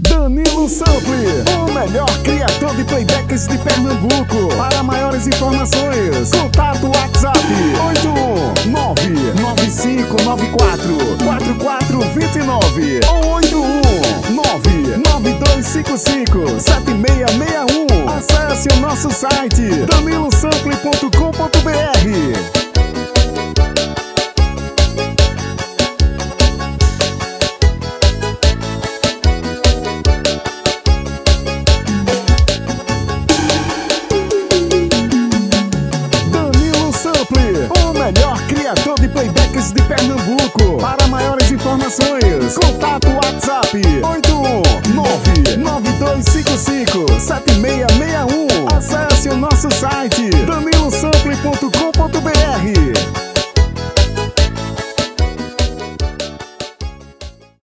Danilo Sample, o melhor criador de playbacks de Pernambuco. Para maiores informações, contato WhatsApp 81995944429 ou 81992557661. Acesse o nosso site danilosample.com.br. O melhor criador de playbacks de Pernambuco. Para maiores informações, contato WhatsApp 81992557661. Acesse o nosso site danilosample.com.br.